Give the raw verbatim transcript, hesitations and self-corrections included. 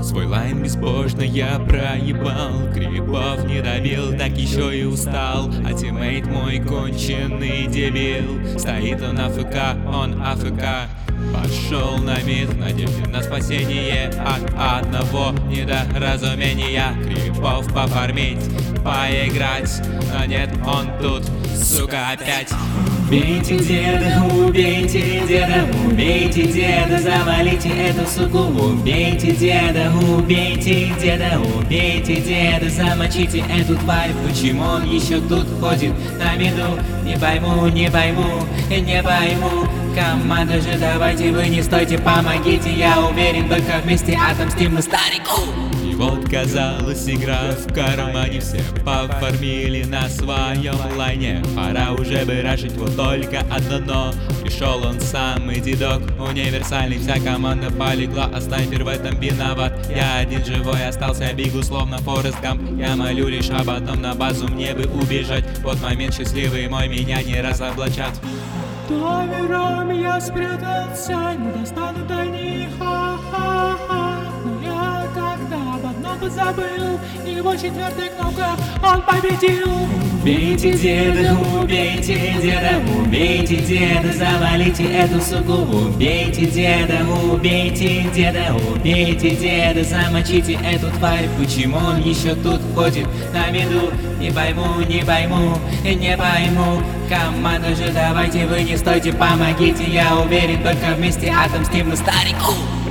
Свой лайн безбожно я проебал, крипов не добил, так еще и устал. А тиммейт мой конченый дебил, стоит он АФК, он АФК. Пошел на мид, в надежде на спасение от одного недоразумения. Крипов пофармить, поиграть, но нет, он тут, сука, опять. Убейте деда, убейте деда, убейте деда, завалите эту суку. Убейте деда, убейте деда, убейте деда, замочите эту тварь. Почему он еще тут ходит на миду? Не пойму, не пойму, не пойму. Команда же, давайте вы не стойте, помогите. Я уверен, только вместе отомстим мы старику. И вот, казалось, игра в кармане, все пофармили на своем лайне. Пора уже бы рашить, вот только одно но. Пришел он самый дедок, универсальный, вся команда полегла, а снайпер в этом виноват. Я один живой остался, бегу словно Форест Гамп. Я молю лишь об одном, на базу мне бы убежать. Вот момент счастливый мой, меня не разоблачат. Довером я спрятался, не достану до них, ха-ха-ха. Но я тогда об одном позабыл, его четвертая кнопка, он победил. Убейте деда, убейте деда, убейте деда, завалите эту суку. Убейте деда, убейте деда, убейте деда, замочите эту тварь. Почему он еще тут ходит на миду? Не пойму, не пойму, не пойму. Команда же, давайте вы не стойте, помогите. Я уверен, только вместе отомстим мы старику.